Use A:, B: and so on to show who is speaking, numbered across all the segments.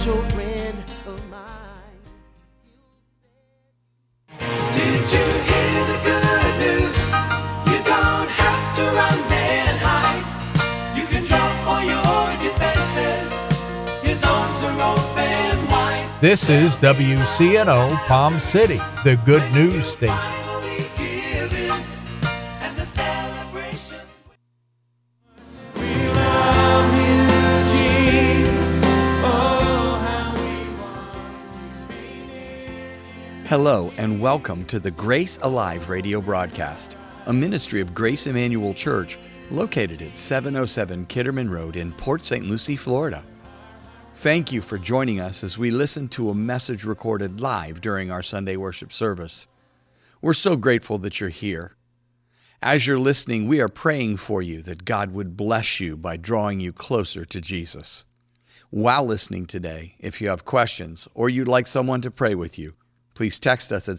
A: special friend of mine.
B: Did you hear the good news? You don't have to run and hide. You can drop all your defenses. His arms are open wide.
C: This is WCNO Palm City, the good news station.
B: Finally giving, and the celebration. We love you, Jesus. Oh, how we want to be near you.
D: Hello and welcome to the Grace Alive radio broadcast, a ministry of Grace Emmanuel Church located at 707 Kitterman Road in Port St. Lucie, Florida. Thank you for joining us as we listen to a message recorded live during our Sunday worship service. We're so grateful that you're here. As you're listening, we are praying for you that God would bless you by drawing you closer to Jesus. While listening today, if you have questions or you'd like someone to pray with you, please text us at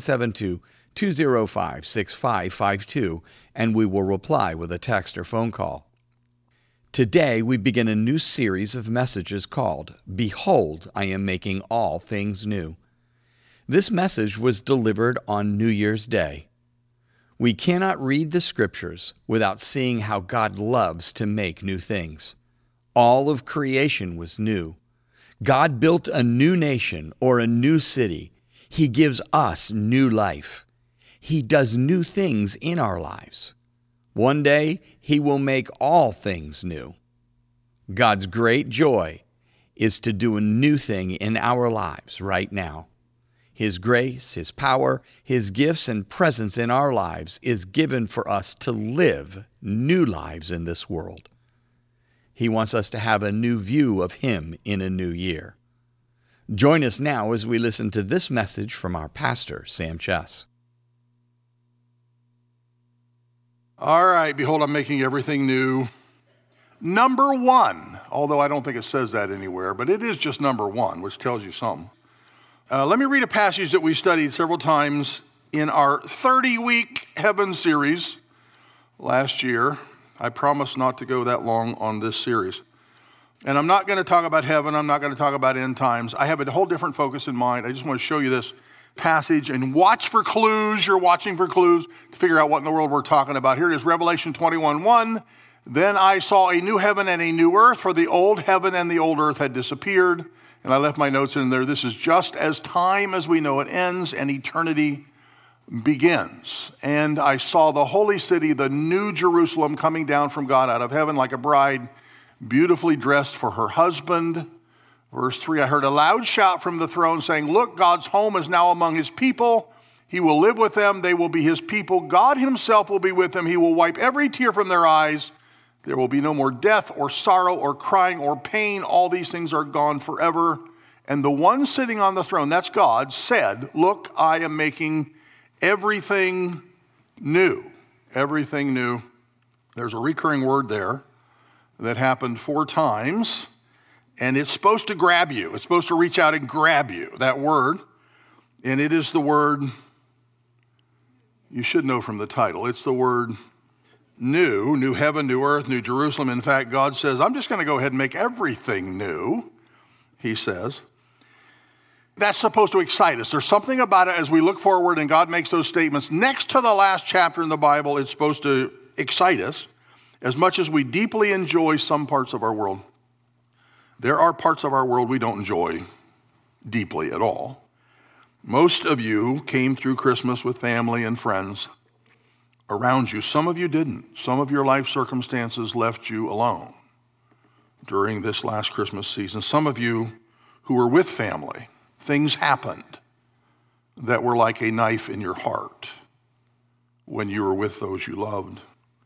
D: 772-205-6552 and we will reply with a text or phone call. Today, we begin a new series of messages called, Behold, I am making all things new. This message was delivered on New Year's Day. We cannot read the Scriptures without seeing how God loves to make new things. All of creation was new. God built a new nation or a new city. He gives us new life. He does new things in our lives. One day, He will make all things new. God's great joy is to do a new thing in our lives right now. His grace, His power, His gifts and presence in our lives is given for us to live new lives in this world. He wants us to have a new view of Him in a new year. Join us now as we listen to this message from our pastor, Sam Chess.
E: All right, behold, I'm making everything new. Number one, although I don't think it says that anywhere, but it is just number one, which tells you something. Let me read a passage that we studied several times in our 30-week Heaven series last year. I promise not to go that long on this series. And I'm not going to talk about heaven. I'm not going to talk about end times. I have a whole different focus in mind. I just want to show you this passage and watch for clues. You're watching for clues to figure out what in the world we're talking about. Here it is, Revelation 21:1. Then I saw a new heaven and a new earth, for the old heaven and the old earth had disappeared. And I left my notes in there. This is just as time as we know it ends and eternity begins. And I saw the holy city, the new Jerusalem, coming down from God out of heaven like a bride, beautifully dressed for her husband. Verse 3, I heard a loud shout from the throne saying, Look, God's home is now among His people. He will live with them. They will be His people. God Himself will be with them. He will wipe every tear from their eyes. There will be no more death or sorrow or crying or pain. All these things are gone forever. And the one sitting on the throne, that's God, said, Look, I am making everything new. Everything new. There's a recurring word there that happened 4 times. And it's supposed to grab you. It's supposed to reach out and grab you, that word. And it is the word, you should know from the title, it's the word new heaven, new earth, new Jerusalem. In fact, God says, I'm just going to go ahead and make everything new, He says. That's supposed to excite us. There's something about it as we look forward and God makes those statements. Next to the last chapter in the Bible, it's supposed to excite us as much as we deeply enjoy some parts of our world. There are parts of our world we don't enjoy deeply at all. Most of you came through Christmas with family and friends around you. Some of you didn't. Some of your life circumstances left you alone during this last Christmas season. Some of you who were with family, things happened that were like a knife in your heart when you were with those you loved.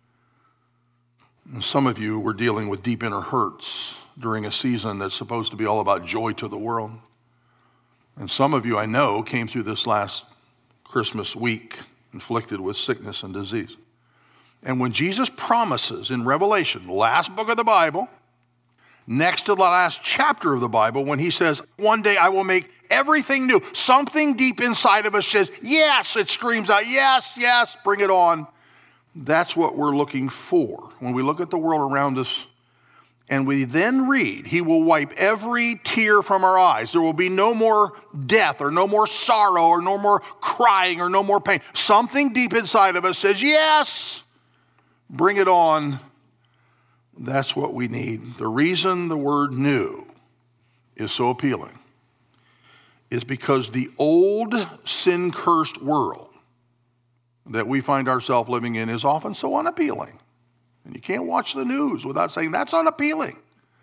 E: And some of you were dealing with deep inner hurts during a season that's supposed to be all about joy to the world. And some of you, I know, came through this last Christmas week inflicted with sickness and disease. And when Jesus promises in Revelation, the last book of the Bible, next to the last chapter of the Bible, when He says, one day I will make everything new, something deep inside of us says, yes, it screams out, yes, yes, bring it on. That's what we're looking for. When we look at the world around us And we then read, he will wipe every tear from our eyes. There will be no more death or no more sorrow or no more crying or no more pain. Something deep inside of us says, yes, bring it on. That's what we need. The reason the word new is so appealing is because the old sin-cursed world that we find ourselves living in is often so unappealing. And you can't watch the news without saying, that's unappealing.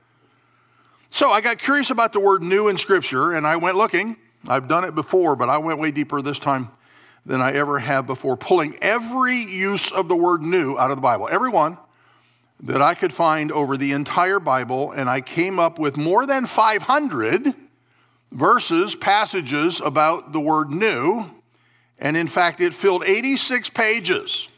E: So I got curious about the word new in Scripture, and I went looking. I've done it before, but I went way deeper this time than I ever have before, pulling every use of the word new out of the Bible, every one that I could find over the entire Bible, and I came up with more than 500 verses, passages about the word new, and in fact, it filled 86 pages.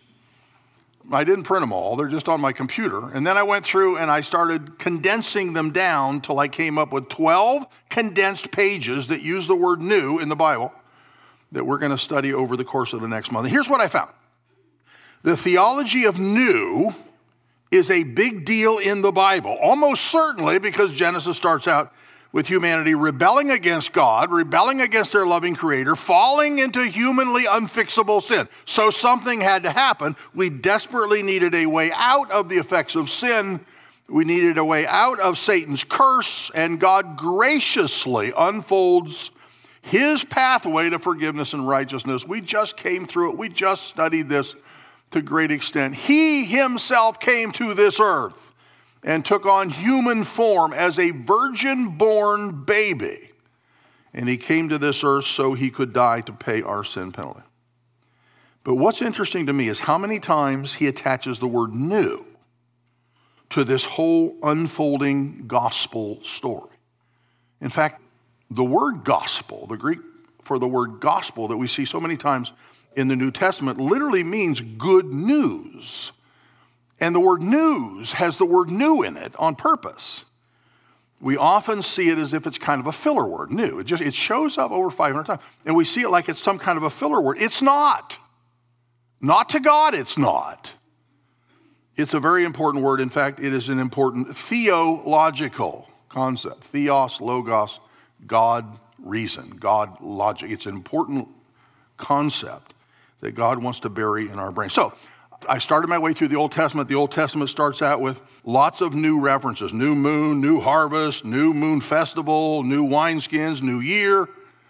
E: I didn't print them all, they're just on my computer. And then I went through and I started condensing them down till I came up with 12 condensed pages that use the word new in the Bible that we're going to study over the course of the next month. And here's what I found. The theology of new is a big deal in the Bible, almost certainly because Genesis starts out with humanity rebelling against God, rebelling against their loving Creator, falling into humanly unfixable sin. So something had to happen. We desperately needed a way out of the effects of sin. We needed a way out of Satan's curse, and God graciously unfolds his pathway to forgiveness and righteousness. We just came through it. We just studied this to great extent. He himself came to this earth and took on human form as a virgin-born baby. And he came to this earth so he could die to pay our sin penalty. But what's interesting to me is how many times he attaches the word new to this whole unfolding gospel story. In fact, the word gospel, the Greek for the word gospel that we see so many times in the New Testament, literally means good news. And the word news has the word new in it on purpose. We often see it as if it's kind of a filler word, new. It shows up over 500 times. And we see it like it's some kind of a filler word. It's not. Not to God, it's not. It's a very important word. In fact, it is an important theological concept. Theos, logos, God, reason, God, logic. It's an important concept that God wants to bury in our brain. So, I started my way through the Old Testament. The Old Testament starts out with lots of new references. New moon, new harvest, new moon festival, new wineskins, new year.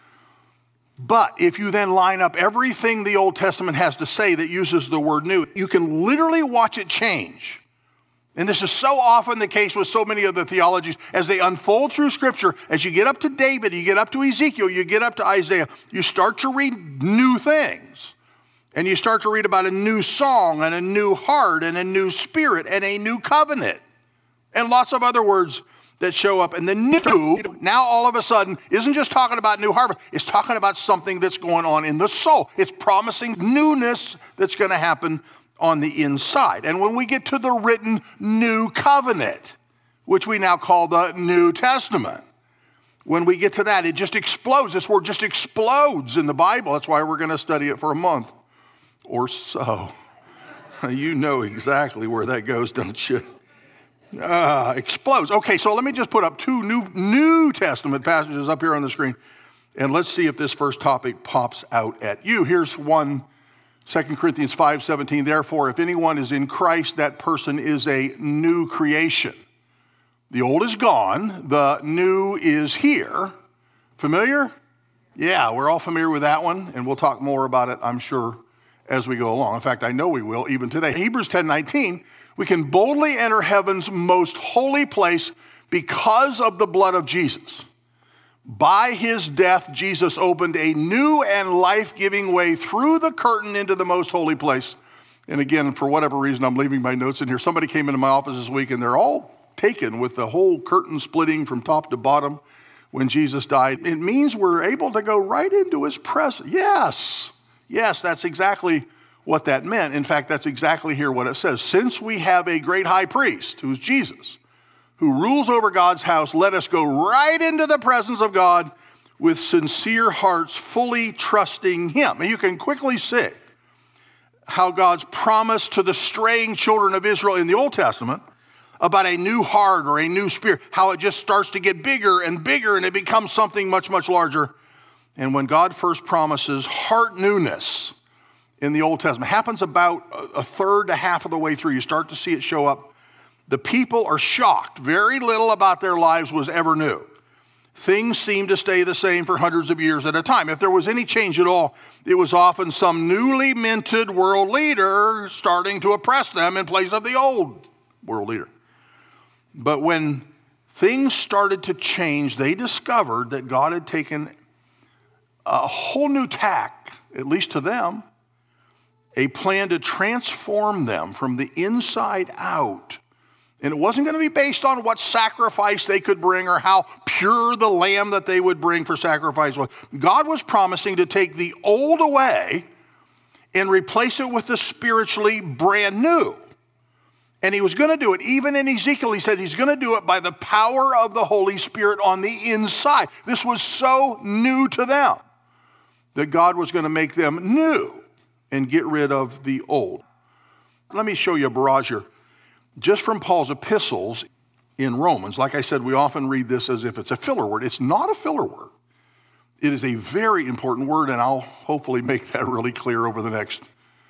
E: But if you then line up everything the Old Testament has to say that uses the word new, you can literally watch it change. And this is so often the case with so many of the theologies as they unfold through Scripture. As you get up to David, you get up to Ezekiel, you get up to Isaiah, you start to read new things. And you start to read about a new song and a new heart and a new spirit and a new covenant. And lots of other words that show up. And the new, now all of a sudden, isn't just talking about new harvest. It's talking about something that's going on in the soul. It's promising newness that's going to happen on the inside. And when we get to the written new covenant, which we now call the New Testament, when we get to that, it just explodes. This word just explodes in the Bible. That's why we're going to study it for a month or so. You know exactly where that goes, don't you? Explodes. Okay, so let me just put up two New Testament passages up here on the screen, and let's see if this first topic pops out at you. Here's one, 2 Corinthians 5:17. Therefore, if anyone is in Christ, that person is a new creation. The old is gone, the new is here. Familiar? Yeah, we're all familiar with that one, and we'll talk more about it, I'm sure, as we go along. In fact, I know we will even today. Hebrews 10:19, we can boldly enter heaven's most holy place because of the blood of Jesus. By his death, Jesus opened a new and life-giving way through the curtain into the most holy place. And again, for whatever reason, I'm leaving my notes in here. Somebody came into my office this week, and they're all taken with the whole curtain splitting from top to bottom when Jesus died. It means we're able to go right into his presence. Yes, that's exactly what that meant. In fact, that's exactly here what it says. Since we have a great high priest, who's Jesus, who rules over God's house, let us go right into the presence of God with sincere hearts, fully trusting him. And you can quickly see how God's promise to the straying children of Israel in the Old Testament about a new heart or a new spirit, how it just starts to get bigger and bigger and it becomes something much, much larger. And when God first promises heart newness in the Old Testament, happens about a third to half of the way through, you start to see it show up. The people are shocked. Very little about their lives was ever new. Things seem to stay the same for hundreds of years at a time. If there was any change at all, it was often some newly minted world leader starting to oppress them in place of the old world leader. But when things started to change, they discovered that God had taken a whole new tack, at least to them, a plan to transform them from the inside out. And it wasn't going to be based on what sacrifice they could bring or how pure the lamb that they would bring for sacrifice was. God was promising to take the old away and replace it with the spiritually brand new. And he was going to do it. Even in Ezekiel, he said he's going to do it by the power of the Holy Spirit on the inside. This was so new to them that God was going to make them new and get rid of the old. Let me show you a barrage here. Just from Paul's epistles in Romans, like I said, we often read this as if it's a filler word. It's not a filler word. It is a very important word, and I'll hopefully make that really clear over the next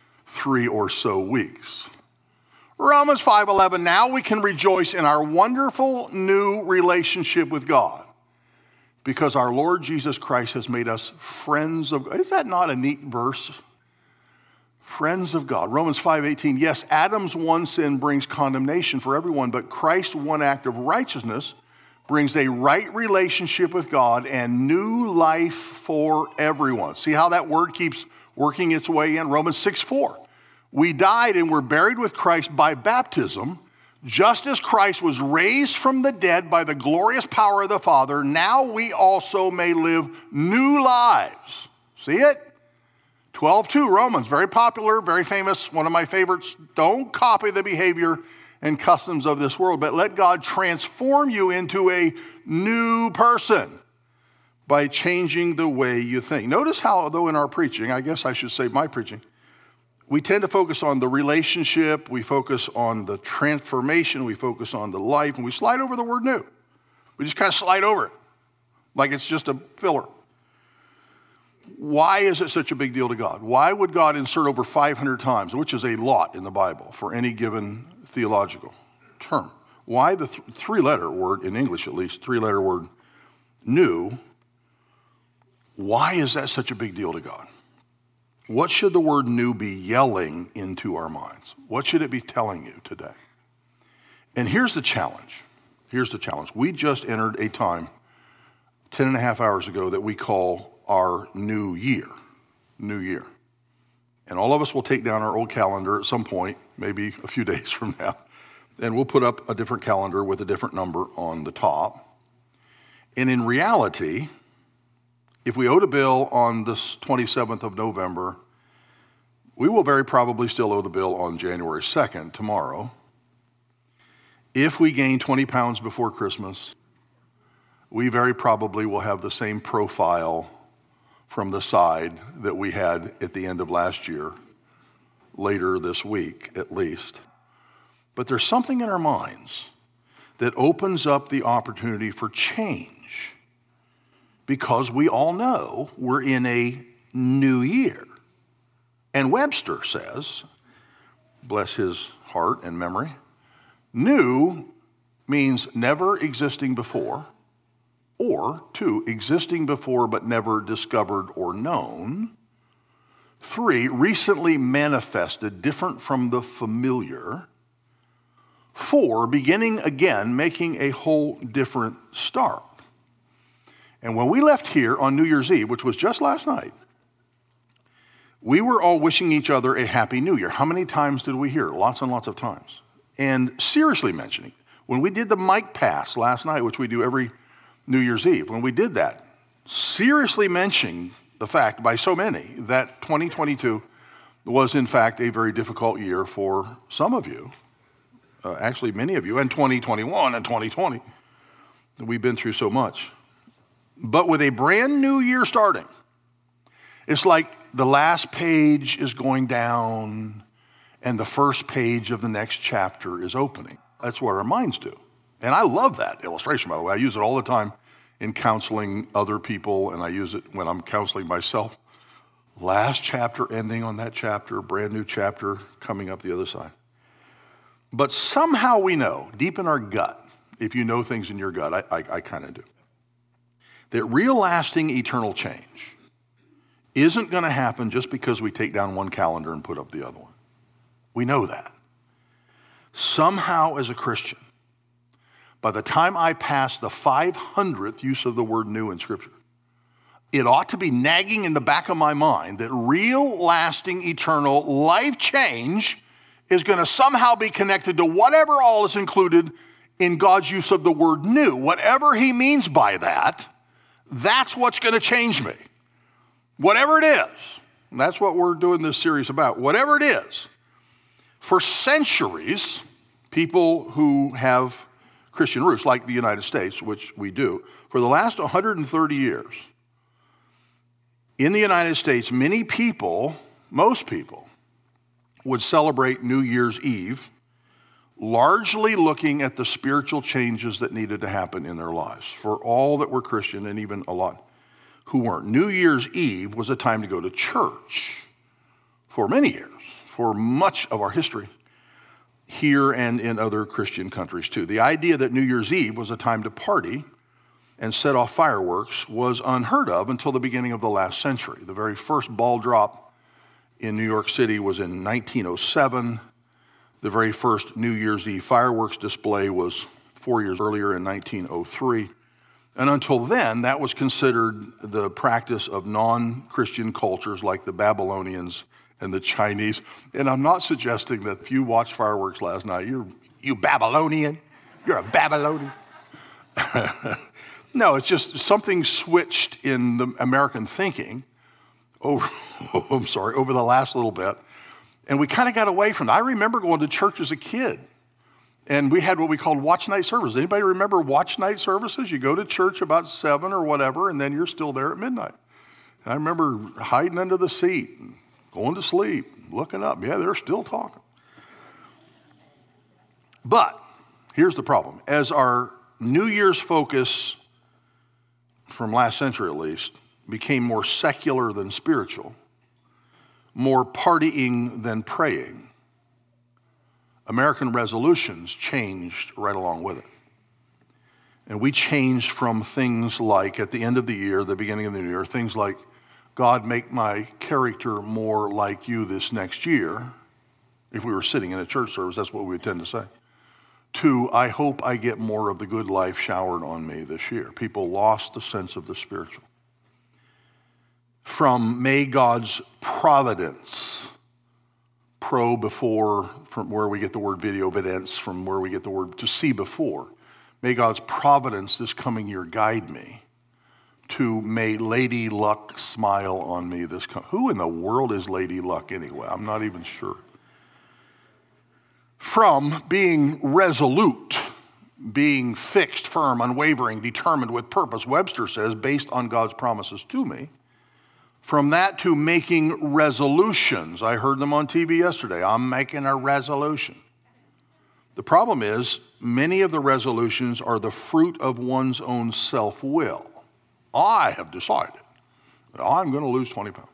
E: 3 or so weeks. Romans 5:11, now we can rejoice in our wonderful new relationship with God because our Lord Jesus Christ has made us friends of God. Is that not a neat verse? Friends of God. Romans 5:18, yes, Adam's one sin brings condemnation for everyone, but Christ's one act of righteousness brings a right relationship with God and new life for everyone. See how that word keeps working its way in? Romans 6:4. We died and were buried with Christ by baptism, just as Christ was raised from the dead by the glorious power of the Father. Now we also may live new lives. See it? 12:2, Romans, very popular, very famous, one of my favorites. Don't copy the behavior and customs of this world, but let God transform you into a new person by changing the way you think. Notice how, though in our preaching, I guess I should say my preaching, we tend to focus on the relationship, we focus on the transformation, we focus on the life, and we slide over the word new. We just kind of slide over it like it's just a filler. Why is it such a big deal to God? Why would God insert over 500 times, which is a lot in the Bible for any given theological term? Why the three-letter word, in English at least, three-letter word new, why is that such a big deal to God? What should the word new be yelling into our minds? What should it be telling you today? And here's the challenge. Here's the challenge. We just entered a time 10 and a half hours ago that we call our new year. New year. And all of us will take down our old calendar at some point, maybe a few days from now, and we'll put up a different calendar with a different number on the top. And in reality, if we owed a bill on the 27th of November, we will very probably still owe the bill on January 2nd, tomorrow. If we gain 20 pounds before Christmas, we very probably will have the same profile from the side that we had at the end of last year, later this week at least. But there's something in our minds that opens up the opportunity for change because we all know we're in a new year. And Webster says, bless his heart and memory, new means never existing before, or 2, existing before but never discovered or known. 3, recently manifested, different from the familiar. 4, beginning again, making a whole different start. And when we left here on New Year's Eve, which was just last night, we were all wishing each other a happy new year. How many times did we hear it? Lots and lots of times. And seriously mentioning, when we did the mic pass last night, which we do every New Year's Eve, when we did that, seriously mentioning the fact by so many that 2022 was in fact a very difficult year for some of you, actually many of you, and 2021 and 2020. We've been through so much. But with a brand new year starting, it's like the last page is going down and the first page of the next chapter is opening. That's what our minds do. And I love that illustration, by the way. I use it all the time in counseling other people, and I use it when I'm counseling myself. Last chapter ending on that chapter, brand new chapter coming up the other side. But somehow we know, deep in our gut, if you know things in your gut, I kind of do, that real lasting eternal change isn't going to happen just because we take down one calendar and put up the other one. We know that. Somehow as a Christian, by the time I pass the 500th use of the word new in Scripture, it ought to be nagging in the back of my mind that real lasting eternal life change is going to somehow be connected to whatever all is included in God's use of the word new. Whatever he means by that, that's what's going to change me. Whatever it is. And that's what we're doing this series about. Whatever it is. For centuries, people who have Christian roots, like the United States, which we do, for the last 130 years, in the United States, many people, most people, would celebrate New Year's Eve, largely looking at the spiritual changes that needed to happen in their lives. For all that were Christian, and even a lot who weren't, New Year's Eve was a time to go to church for many years, for much of our history, here and in other Christian countries too. The idea that New Year's Eve was a time to party and set off fireworks was unheard of until the beginning of the last century. The very first ball drop in New York City was in 1907. The very first New Year's Eve fireworks display was 4 years earlier in 1903. And until then, that was considered the practice of non-Christian cultures like the Babylonians and the Chinese. And I'm not suggesting that if you watched fireworks last night, you Babylonian, you're a Babylonian. No, it's just something switched in the American thinking over the last little bit. And we kind of got away from that. I remember going to church as a kid, and we had what we called watch night services. Anybody remember watch night services? You go to church about 7 or whatever, and then you're still there at midnight. And I remember hiding under the seat, going to sleep, looking up. Yeah, they're still talking. But here's the problem. As our New Year's focus, from last century at least, became more secular than spiritual, more partying than praying, American resolutions changed right along with it. And we changed from things like, at the end of the year, the beginning of the new year, things like, God, make my character more like you this next year. If we were sitting in a church service, that's what we would tend to say. To, I hope I get more of the good life showered on me this year. People lost the sense of the spiritual. From may God's providence, pro before, from where we get the word video, vidence, from where we get the word to see before. May God's providence this coming year guide me. To may Lady Luck smile on me this coming. Who in the world is Lady Luck anyway? I'm not even sure. From being resolute, being fixed, firm, unwavering, determined with purpose, Webster says, based on God's promises to me. From that to making resolutions. I heard them on TV yesterday. I'm making a resolution. The problem is, many of the resolutions are the fruit of one's own self-will. I have decided that I'm going to lose 20 pounds.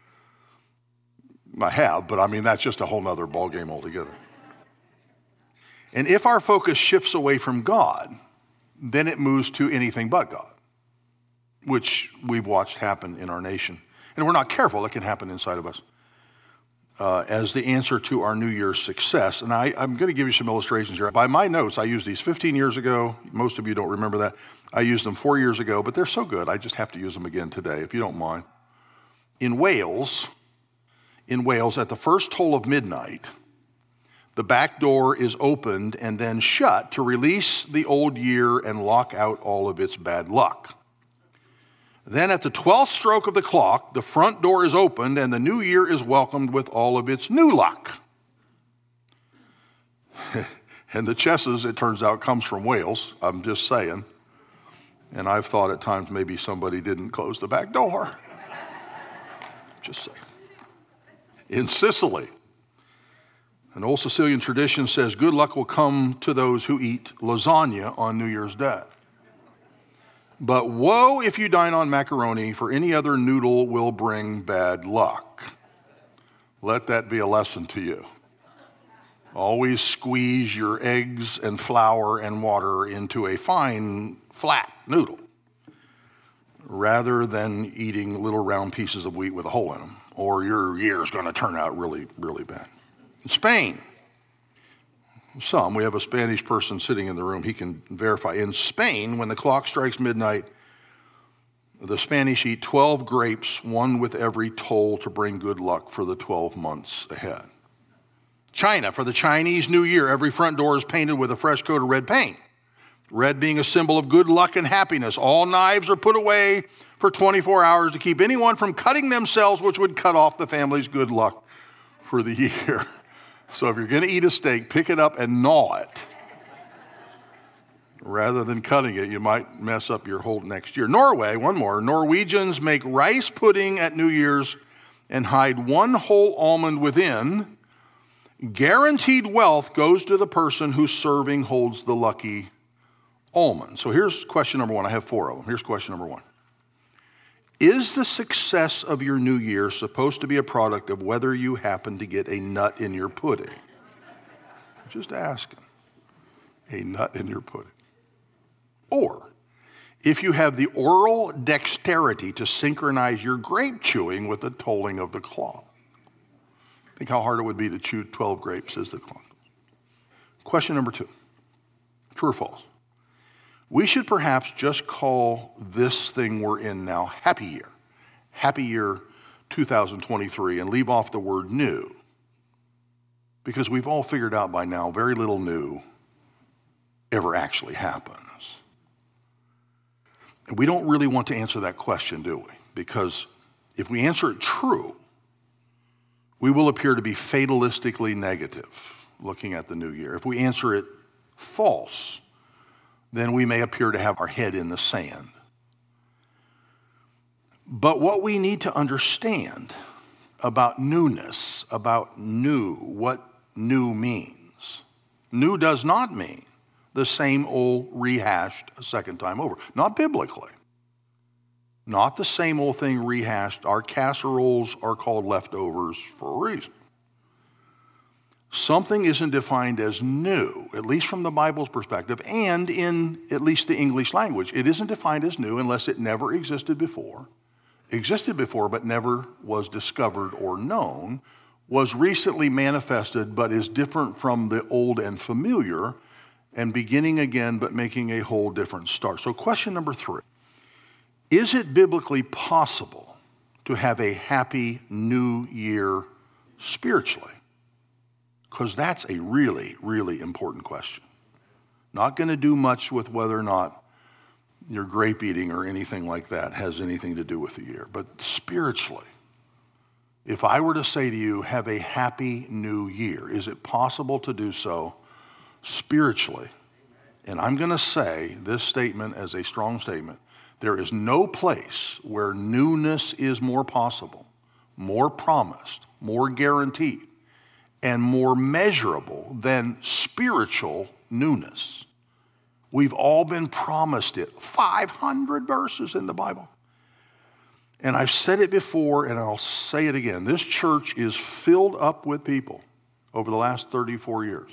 E: I have, but I mean, that's just a whole nother ballgame altogether. And if our focus shifts away from God, then it moves to anything but God, which we've watched happen in our nation. And we're not careful, it can happen inside of us. As the answer to our New Year's success. And I'm going to give you some illustrations here. By my notes, I used these 15 years ago. Most of you don't remember that. I used them 4 years ago, but they're so good, I just have to use them again today, if you don't mind. In Wales, at the first toll of midnight, the back door is opened and then shut to release the old year and lock out all of its bad luck. Then at the 12th stroke of the clock, the front door is opened and the new year is welcomed with all of its new luck. And the chesses, it turns out, comes from Wales. I'm just saying. And I've thought at times maybe somebody didn't close the back door. Just saying. In Sicily, An old Sicilian tradition says good luck will come to those who eat lasagna on New Year's Day. But woe if you dine on macaroni, for any other noodle will bring bad luck. Let that be a lesson to you. Always squeeze your eggs and flour and water into a fine, flat noodle, rather than eating little round pieces of wheat with a hole in them, or your year's going to turn out really, really bad. In Spain, we have a Spanish person sitting in the room, he can verify. In Spain, when the clock strikes midnight, the Spanish eat 12 grapes, one with every toll, to bring good luck for the 12 months ahead. China, for the Chinese New Year, every front door is painted with a fresh coat of red paint. Red being a symbol of good luck and happiness. All knives are put away for 24 hours to keep anyone from cutting themselves, which would cut off the family's good luck for the year. So if you're going to eat a steak, pick it up and gnaw it. Rather than cutting it, you might mess up your whole next year. Norway, one more. Norwegians make rice pudding at New Year's and hide one whole almond within. Guaranteed wealth goes to the person whose serving holds the lucky almond. So here's question number one. I have 4 of them. Here's question number 1. Is the success of your new year supposed to be a product of whether you happen to get a nut in your pudding? Just asking. A nut in your pudding. Or, if you have the oral dexterity to synchronize your grape chewing with the tolling of the clock. Think how hard it would be to chew 12 grapes as the clock. Question number 2. True or false? We should perhaps just call this thing we're in now Happy Year 2023, and leave off the word new. Because we've all figured out by now very little new ever actually happens. And we don't really want to answer that question, do we? Because if we answer it true, we will appear to be fatalistically negative looking at the new year. If we answer it false, then we may appear to have our head in the sand. But what we need to understand about newness, about new, what new means. New does not mean the same old rehashed a second time over. Not biblically. Not the same old thing rehashed. Our casseroles are called leftovers for a reason. Something isn't defined as new, at least from the Bible's perspective, and in at least the English language. It isn't defined as new unless it never existed before but never was discovered or known, was recently manifested but is different from the old and familiar, and beginning again but making a whole different start. So question number 3, is it biblically possible to have a happy new year spiritually? Because that's a really, really important question. Not going to do much with whether or not your grape eating or anything like that has anything to do with the year. But spiritually, if I were to say to you, have a happy new year, is it possible to do so spiritually? And I'm going to say this statement as a strong statement. There is no place where newness is more possible, more promised, more guaranteed, and more measurable than spiritual newness. We've all been promised it. 500 verses in the Bible. And I've said it before, and I'll say it again. This church is filled up with people over the last 34 years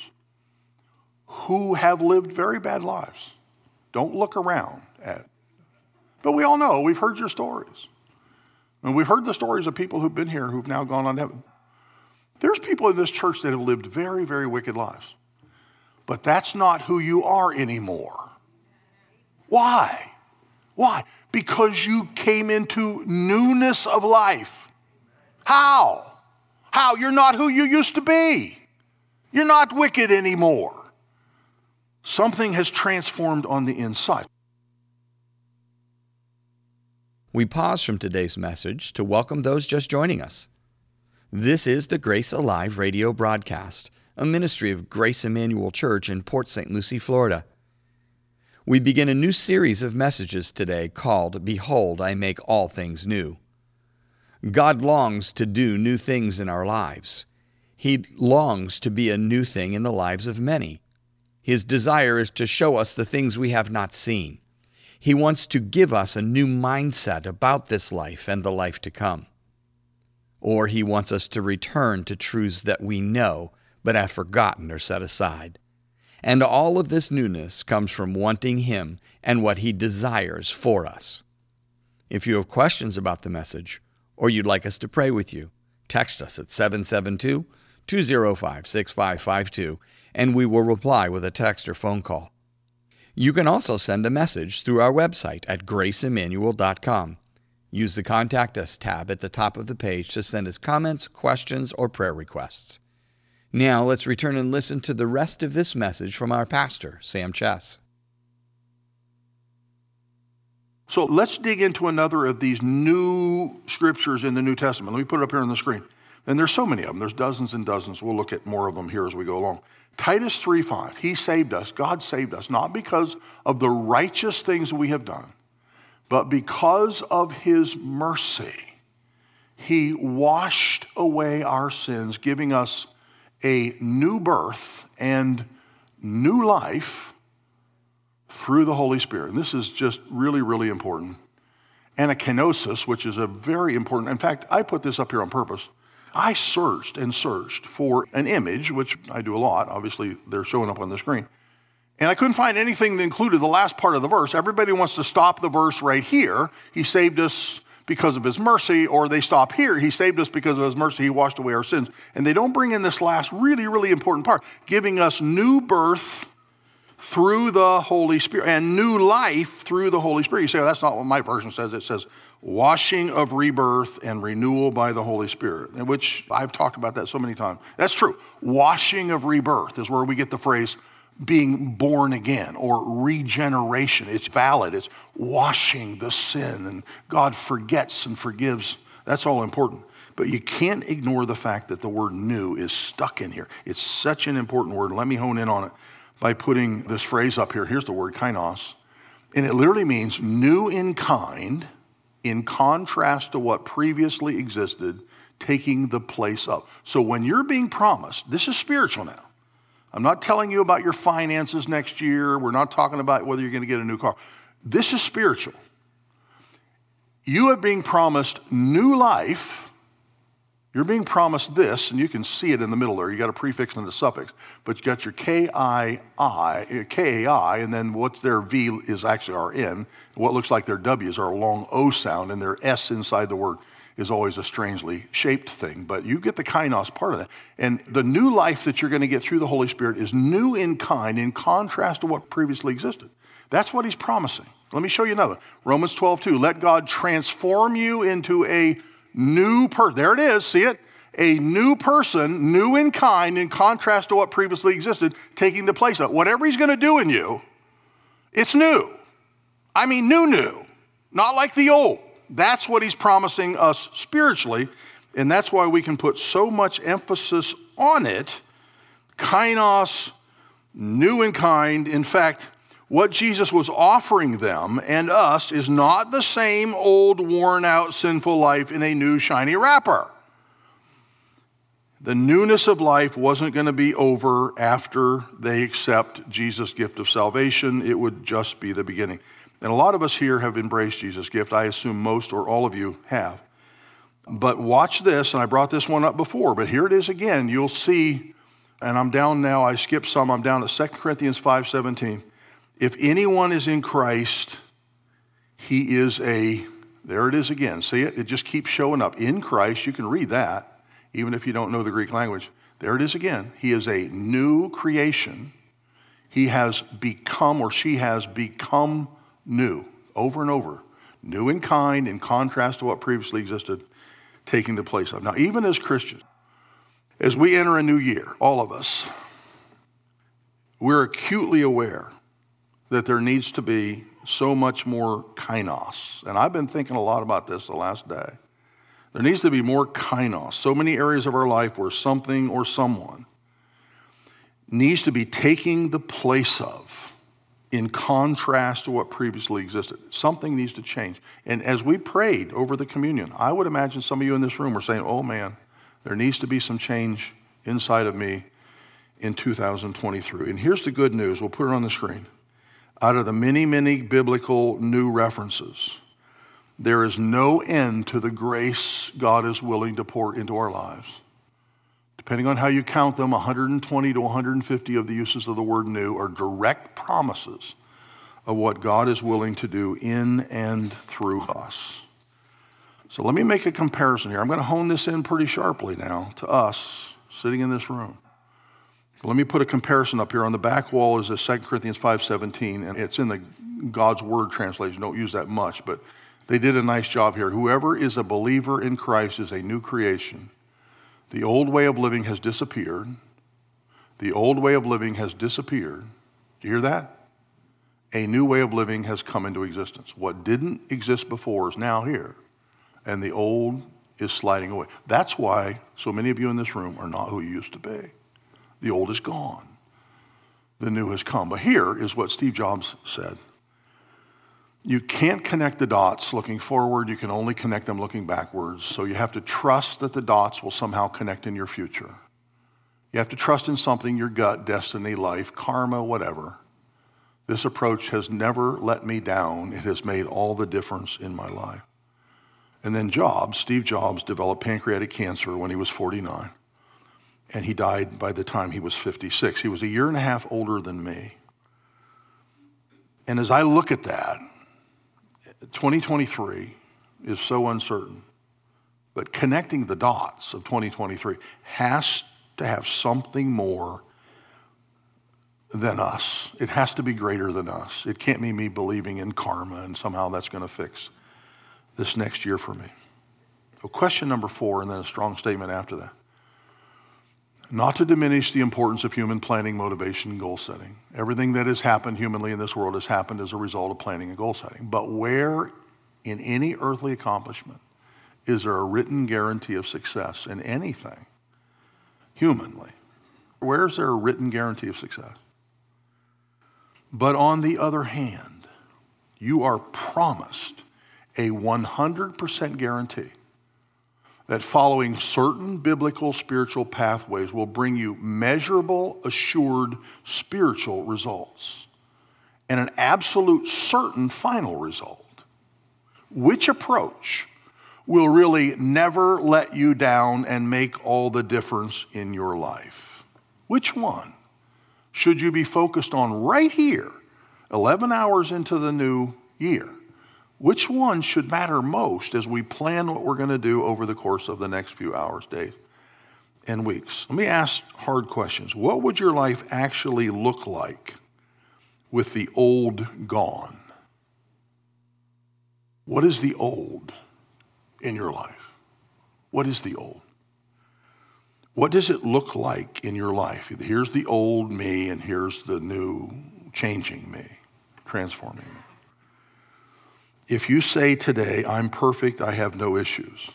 E: who have lived very bad lives. Don't look around at it. But we all know, we've heard your stories. And we've heard the stories of people who've been here who've now gone on to heaven. There's people in this church that have lived very, very wicked lives. But that's not who you are anymore. Why? Why? Because you came into newness of life. How? How? You're not who you used to be. You're not wicked anymore. Something has transformed on the inside.
D: We pause from today's message to welcome those just joining us. This is the Grace Alive radio broadcast, a ministry of Grace Emmanuel Church in Port St. Lucie, Florida. We begin a new series of messages today called, Behold, I Make All Things New. God longs to do new things in our lives. He longs to be a new thing in the lives of many. His desire is to show us the things we have not seen. He wants to give us a new mindset about this life and the life to come. Or he wants us to return to truths that we know but have forgotten or set aside. And all of this newness comes from wanting him and what he desires for us. If you have questions about the message, or you'd like us to pray with you, text us at 772-205-6552, and we will reply with a text or phone call. You can also send a message through our website at graceemmanuel.com. Use the Contact Us tab at the top of the page to send us comments, questions, or prayer requests. Now let's return and listen to the rest of this message from our pastor, Sam Chess.
E: So let's dig into another of these new scriptures in the New Testament. Let me put it up here on the screen. And there's so many of them. There's dozens and dozens. We'll look at more of them here as we go along. Titus 3:5. He saved us. God saved us, not because of the righteous things we have done, but because of his mercy. He washed away our sins, giving us a new birth and new life through the Holy Spirit. And this is just really, really important. Anakenosis, which is a very important, in fact, I put this up here on purpose. I searched and searched for an image, which I do a lot. Obviously, they're showing up on the screen. And I couldn't find anything that included the last part of the verse. Everybody wants to stop the verse right here. He saved us because of his mercy, or they stop here. He saved us because of his mercy. He washed away our sins. And they don't bring in this last really, really important part, giving us new birth through the Holy Spirit and new life through the Holy Spirit. You say, well, that's not what my version says. It says washing of rebirth and renewal by the Holy Spirit, which I've talked about that so many times. That's true. Washing of rebirth is where we get the phrase being born again or regeneration. It's valid. It's washing the sin, and God forgets and forgives. That's all important. But you can't ignore the fact that the word new is stuck in here. It's such an important word. Let me hone in on it by putting this phrase up here. Here's the word kainos. And it literally means new in kind, in contrast to what previously existed, taking the place of. So when you're being promised, this is spiritual now. I'm not telling you about your finances next year. We're not talking about whether you're going to get a new car. This is spiritual. You are being promised new life. You're being promised this, and you can see it in the middle there. You got a prefix and a suffix, but you got your K-I-I, and then what's their V is actually our N. What looks like their W is our long O sound, and their S inside the word is always a strangely shaped thing, but you get the kainos part of that. And the new life that you're going to get through the Holy Spirit is new in kind, in contrast to what previously existed. That's what he's promising. Let me show you another. Romans 12:2. Let God transform you into a new person. There it is. See it? A new person, new in kind, in contrast to what previously existed, taking the place of. Whatever he's going to do in you, it's new. I mean, new. Not like the old. That's what he's promising us spiritually, and that's why we can put so much emphasis on it. Kainos, new in kind. In fact, what Jesus was offering them and us is not the same old, worn-out, sinful life in a new, shiny wrapper. The newness of life wasn't going to be over after they accept Jesus' gift of salvation. It would just be the beginning. And a lot of us here have embraced Jesus' gift. I assume most or all of you have. But watch this, and I brought this one up before, but here it is again. You'll see, and I'm down now, I skipped some, I'm down at 2 Corinthians 5:17. If anyone is in Christ, he is there it is again. See it? It just keeps showing up. In Christ, you can read that, even if you don't know the Greek language. There it is again. He is a new creation. He has become, or she has become new, over and over. New in kind, in contrast to what previously existed, taking the place of. Now, even as Christians, as we enter a new year, all of us, we're acutely aware that there needs to be so much more kainos. And I've been thinking a lot about this the last day. There needs to be more kainos. So many areas of our life where something or someone needs to be taking the place of, in contrast to what previously existed. Something needs to change. And as we prayed over the communion, I would imagine some of you in this room are saying, oh man, there needs to be some change inside of me in 2023. And here's the good news. We'll put it on the screen. Out of the many, many biblical new references, there is no end to the grace God is willing to pour into our lives. Depending on how you count them, 120 to 150 of the uses of the word new are direct promises of what God is willing to do in and through us. So let me make a comparison here. I'm going to hone this in pretty sharply now to us sitting in this room. Let me put a comparison up here. On the back wall is a 2 Corinthians 5:17, and it's in the God's Word translation. Don't use that much, but they did a nice job here. Whoever is a believer in Christ is a new creation. The old way of living has disappeared. The old way of living has disappeared. Do you hear that? A new way of living has come into existence. What didn't exist before is now here, and the old is sliding away. That's why so many of you in this room are not who you used to be. The old is gone. The new has come. But here is what Steve Jobs said. You can't connect the dots looking forward. You can only connect them looking backwards. So you have to trust that the dots will somehow connect in your future. You have to trust in something, your gut, destiny, life, karma, whatever. This approach has never let me down. It has made all the difference in my life. And then Steve Jobs, developed pancreatic cancer when he was 49. And he died by the time he was 56. He was a year and a half older than me. And as I look at that, 2023 is so uncertain. But connecting the dots of 2023 has to have something more than us. It has to be greater than us. It can't be me believing in karma and somehow that's going to fix this next year for me. So question number 4, and then a strong statement after that. Not to diminish the importance of human planning, motivation, and goal setting. Everything that has happened humanly in this world has happened as a result of planning and goal setting. But where in any earthly accomplishment is there a written guarantee of success in anything humanly? Where is there a written guarantee of success? But on the other hand, you are promised a 100% guarantee that following certain biblical spiritual pathways will bring you measurable, assured spiritual results and an absolute certain final result. Which approach will really never let you down and make all the difference in your life? Which one should you be focused on right here, 11 hours into the new year? Which one should matter most as we plan what we're going to do over the course of the next few hours, days, and weeks? Let me ask hard questions. What would your life actually look like with the old gone? What is the old in your life? What is the old? What does it look like in your life? Here's the old me and here's the new changing me, transforming me. If you say today, I'm perfect, I have no issues,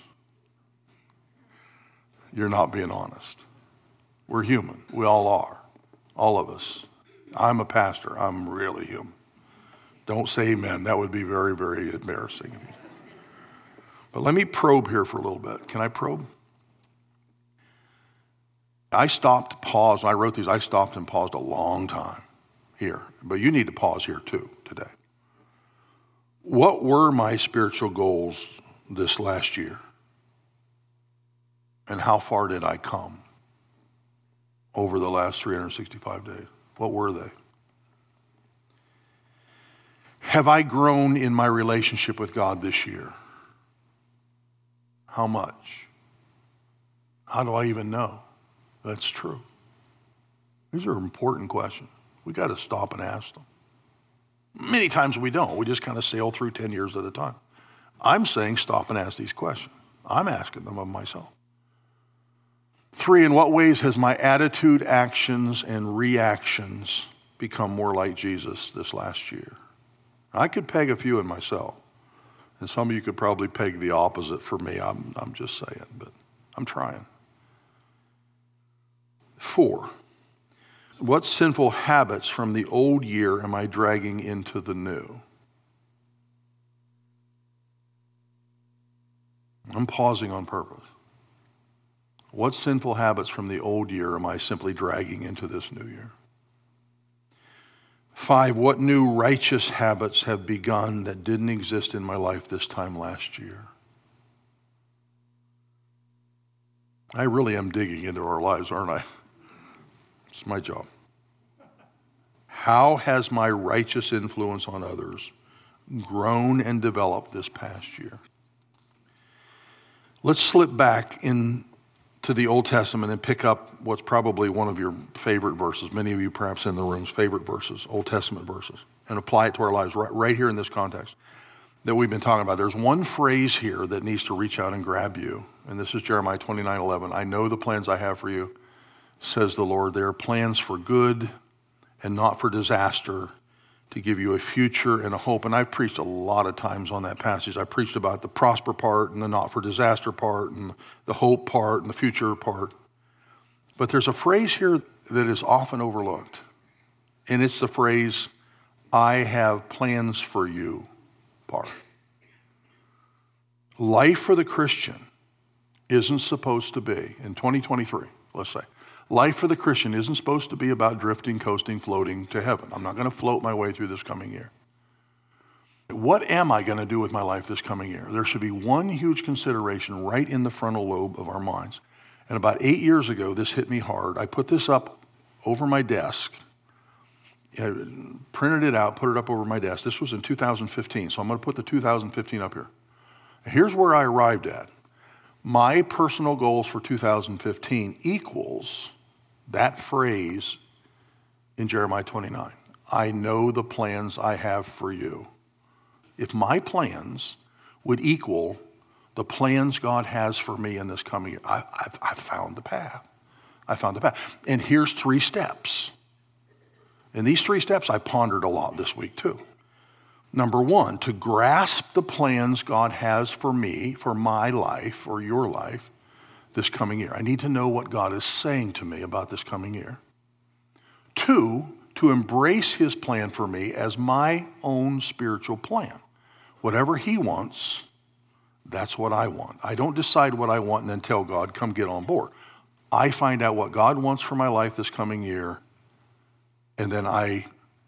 E: you're not being honest. We're human. We all are. All of us. I'm a pastor. I'm really human. Don't say amen. That would be very, very embarrassing. But let me probe here for a little bit. Can I probe? I paused. I wrote these. I stopped and paused a long time here. But you need to pause here too today. What were my spiritual goals this last year? And how far did I come over the last 365 days? What were they? Have I grown in my relationship with God this year? How much? How do I even know that's true? These are important questions. We got to stop and ask them. Many times we don't. We just kind of sail through 10 years at a time. I'm saying stop and ask these questions. I'm asking them of myself. 3, in what ways has my attitude, actions, and reactions become more like Jesus this last year? I could peg a few in myself. And some of you could probably peg the opposite for me. I'm just saying, but I'm trying. 4, what sinful habits from the old year am I dragging into the new? I'm pausing on purpose. What sinful habits from the old year am I simply dragging into this new year? 5, what new righteous habits have begun that didn't exist in my life this time last year? I really am digging into our lives, aren't I? It's my job. How has my righteous influence on others grown and developed this past year? Let's slip back into the Old Testament and pick up what's probably one of your favorite verses, many of you perhaps in the room's favorite verses, Old Testament verses, and apply it to our lives right here in this context that we've been talking about. There's one phrase here that needs to reach out and grab you, and this is Jeremiah 29:11. I know the plans I have for you, says the Lord. They are plans for good and not for disaster, to give you a future and a hope. And I've preached a lot of times on that passage. I preached about the prosper part and the not for disaster part and the hope part and the future part. But there's a phrase here that is often overlooked. And it's the phrase, I have plans for you part. Life for the Christian isn't supposed to be, in 2023, let's say, life for the Christian isn't supposed to be about drifting, coasting, floating to heaven. I'm not going to float my way through this coming year. What am I going to do with my life this coming year? There should be one huge consideration right in the frontal lobe of our minds. And about 8 years ago, this hit me hard. I put this up over my desk, printed it out, put it up over my desk. This was in 2015, so I'm going to put the 2015 up here. Here's where I arrived at. My personal goals for 2015 equals that phrase in Jeremiah 29. I know the plans I have for you. If my plans would equal the plans God has for me in this coming year, I've found the path. I found the path. And here's 3 steps. And these 3 steps I pondered a lot this week too. Number 1, to grasp the plans God has for me, for my life, or your life, this coming year. I need to know what God is saying to me about this coming year. 2, to embrace his plan for me as my own spiritual plan. Whatever he wants, that's what I want. I don't decide what I want and then tell God, come get on board. I find out what God wants for my life this coming year, and then I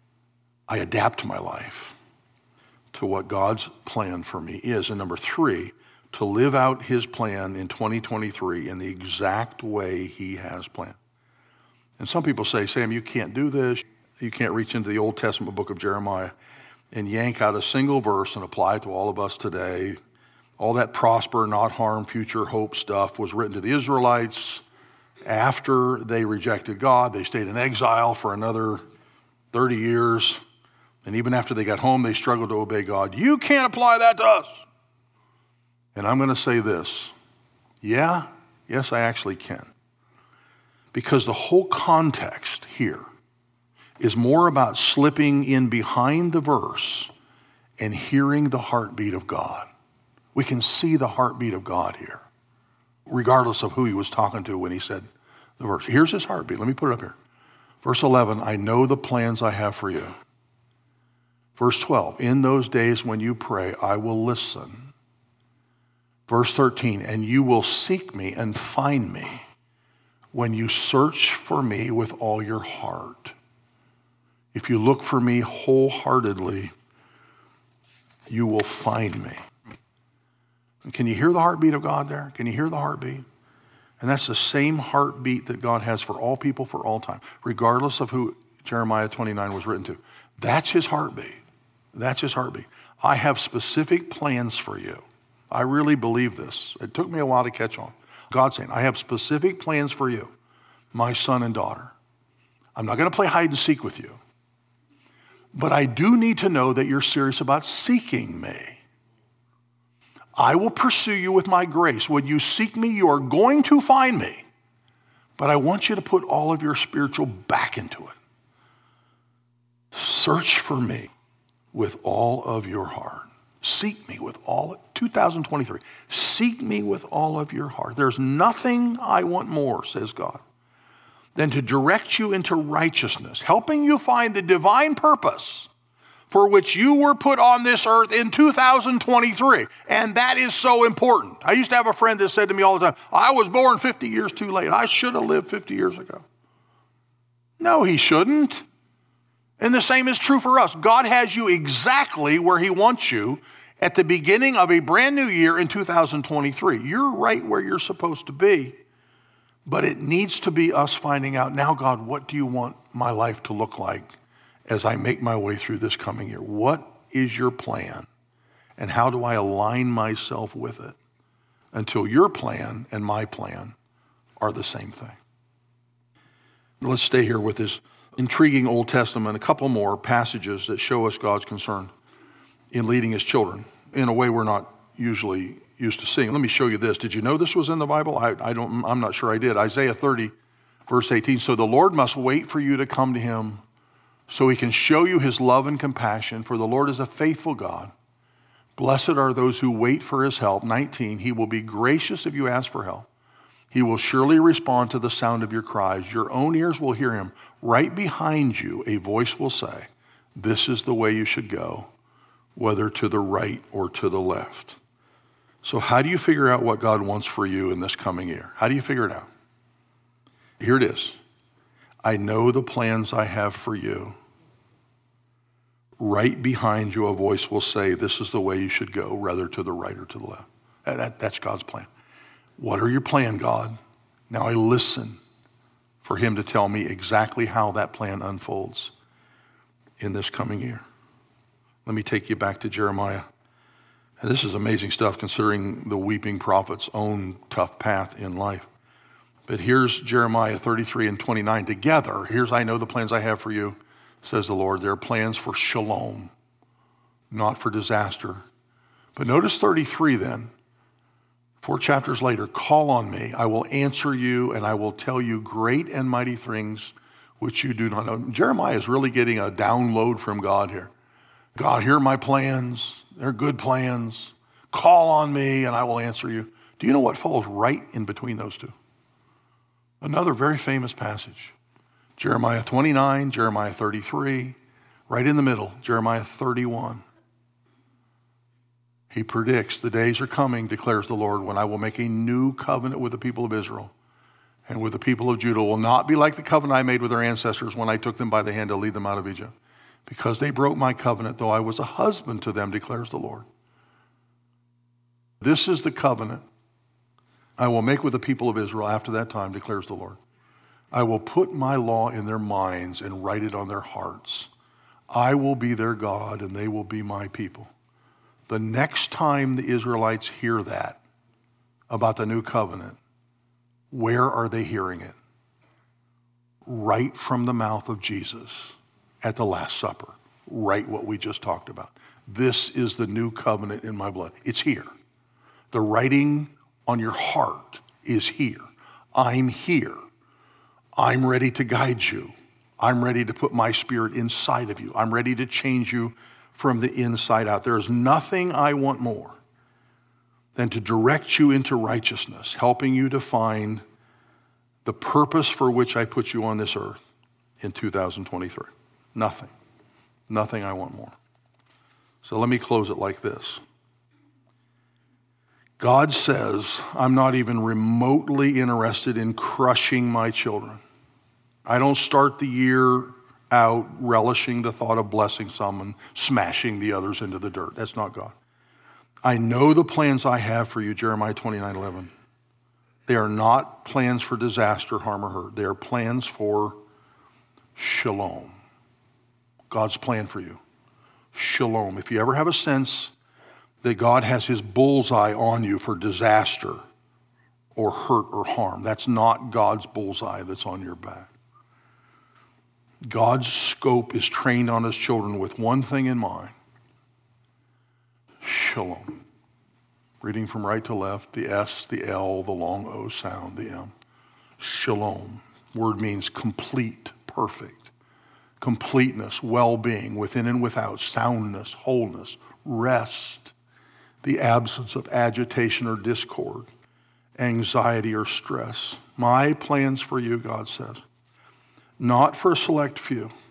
E: adapt my life to what God's plan for me is. And number 3, to live out his plan in 2023 in the exact way he has planned. And some people say, Sam, you can't do this. You can't reach into the Old Testament book of Jeremiah and yank out a single verse and apply it to all of us today. All that prosper, not harm, future hope stuff was written to the Israelites after they rejected God. They stayed in exile for another 30 years. And even after they got home, they struggled to obey God. You can't apply that to us. And I'm going to say this. Yes, I actually can. Because the whole context here is more about slipping in behind the verse and hearing the heartbeat of God. We can see the heartbeat of God here, regardless of who he was talking to when he said the verse. Here's his heartbeat. Let me put it up here. Verse 11, I know the plans I have for you. Verse 12, in those days when you pray, I will listen. Verse 13, and you will seek me and find me when you search for me with all your heart. If you look for me wholeheartedly, you will find me. And can you hear the heartbeat of God there? Can you hear the heartbeat? And that's the same heartbeat that God has for all people for all time, regardless of who Jeremiah 29 was written to. That's his heartbeat. That's his heartbeat. I have specific plans for you. I really believe this. It took me a while to catch on. God's saying, I have specific plans for you, my son and daughter. I'm not going to play hide and seek with you. But I do need to know that you're serious about seeking me. I will pursue you with my grace. When you seek me, you are going to find me. But I want you to put all of your spiritual back into it. Search for me with all of your heart. Seek me with all, 2023. Seek me with all of your heart. There's nothing I want more, says God, than to direct you into righteousness, helping you find the divine purpose for which you were put on this earth in 2023. And that is so important. I used to have a friend that said to me all the time, I was born 50 years too late. I should have lived 50 years ago. No, he shouldn't. And the same is true for us. God has you exactly where he wants you at the beginning of a brand new year in 2023. You're right where you're supposed to be, but it needs to be us finding out, now, God, what do you want my life to look like as I make my way through this coming year? What is your plan? And how do I align myself with it until your plan and my plan are the same thing? Let's stay here with this intriguing Old Testament, a couple more passages that show us God's concern in leading his children in a way we're not usually used to seeing. Let me show you this. Did you know this was in the Bible? I'm not sure I did. Isaiah 30, verse 18. So the Lord must wait for you to come to him so he can show you his love and compassion, for the Lord is a faithful God. Blessed are those who wait for his help. 19, he will be gracious if you ask for help. He will surely respond to the sound of your cries. Your own ears will hear him. Right behind you, a voice will say, this is the way you should go, whether to the right or to the left. So how do you figure out what God wants for you in this coming year? How do you figure it out? Here it is. I know the plans I have for you. Right behind you, a voice will say, this is the way you should go, whether to the right or to the left. That's God's plan. What are your plan, God? Now I listen for him to tell me exactly how that plan unfolds in this coming year. Let me take you back to Jeremiah. And this is amazing stuff considering the weeping prophet's own tough path in life. But here's Jeremiah 33 and 29 together. Here's, I know the plans I have for you, says the Lord. They're plans for shalom, not for disaster. But notice 33 then. 4 chapters later, call on me. I will answer you and I will tell you great and mighty things which you do not know. Jeremiah is really getting a download from God here. God, here are my plans. They're good plans. Call on me and I will answer you. Do you know what falls right in between those two? Another very famous passage. Jeremiah 29, Jeremiah 33, right in the middle, Jeremiah 31. He predicts the days are coming, declares the Lord, when I will make a new covenant with the people of Israel and with the people of Judah. It will not be like the covenant I made with their ancestors when I took them by the hand to lead them out of Egypt, because they broke my covenant, though I was a husband to them, declares the Lord. This is the covenant I will make with the people of Israel after that time, declares the Lord. I will put my law in their minds and write it on their hearts. I will be their God and they will be my people. The next time the Israelites hear that about the new covenant, where are they hearing it? Right from the mouth of Jesus at the Last Supper. Right what we just talked about. This is the new covenant in my blood. It's here. The writing on your heart is here. I'm here. I'm ready to guide you. I'm ready to put my spirit inside of you. I'm ready to change you from the inside out. There is nothing I want more than to direct you into righteousness, helping you to find the purpose for which I put you on this earth in 2023. Nothing. Nothing I want more. So let me close it like this. God says, I'm not even remotely interested in crushing my children. I don't start the year out relishing the thought of blessing some and smashing the others into the dirt. That's not God. I know the plans I have for you, Jeremiah 29:11. They are not plans for disaster, harm, or hurt. They are plans for shalom. God's plan for you. Shalom. If you ever have a sense that God has his bullseye on you for disaster or hurt or harm, that's not God's bullseye that's on your back. God's scope is trained on his children with one thing in mind. Shalom. Reading from right to left, the S, the L, the long O sound, the M. Shalom. Word means complete, perfect. Completeness, well-being, within and without, soundness, wholeness, rest, the absence of agitation or discord, anxiety or stress. My plans for you, God says, not for a select few,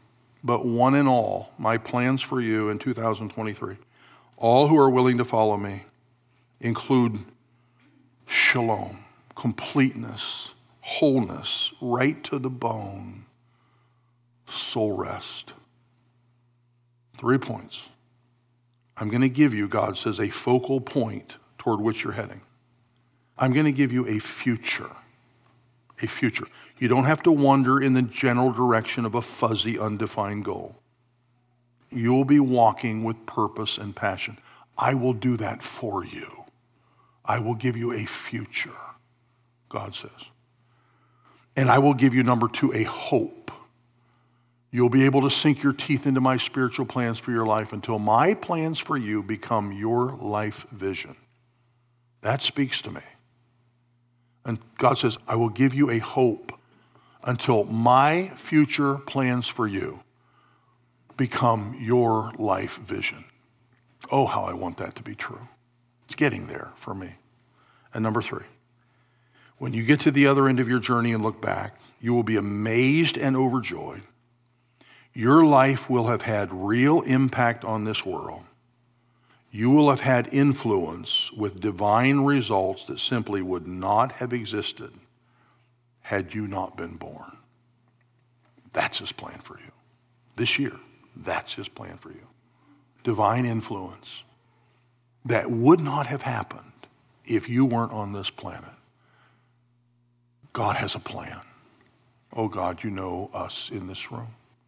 E: but one and all, my plans for you in 2023, all who are willing to follow me, include shalom, completeness, wholeness, right to the bone, soul rest. 3 points. I'm going to give you, God says, a focal point toward which you're heading. I'm going to give you a future. A future. You don't have to wander in the general direction of a fuzzy, undefined goal. You will be walking with purpose and passion. I will do that for you. I will give you a future, God says. And I will give you, number 2, a hope. You'll be able to sink your teeth into my spiritual plans for your life until my plans for you become your life vision. That speaks to me. And God says, I will give you a hope until my future plans for you become your life vision. Oh, how I want that to be true. It's getting there for me. And number 3, when you get to the other end of your journey and look back, you will be amazed and overjoyed. Your life will have had real impact on this world. You will have had influence with divine results that simply would not have existed had you not been born. That's his plan for you. This year, that's his plan for you. Divine influence that would not have happened if you weren't on this planet. God has a plan. Oh God, you know us in this room.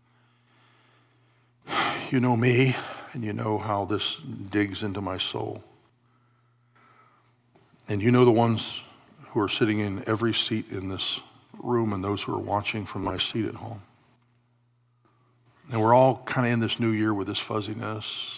E: You know me, and you know how this digs into my soul. And you know the ones who are sitting in every seat in this room and those who are watching from my seat at home. And we're all kind of in this new year with this fuzziness.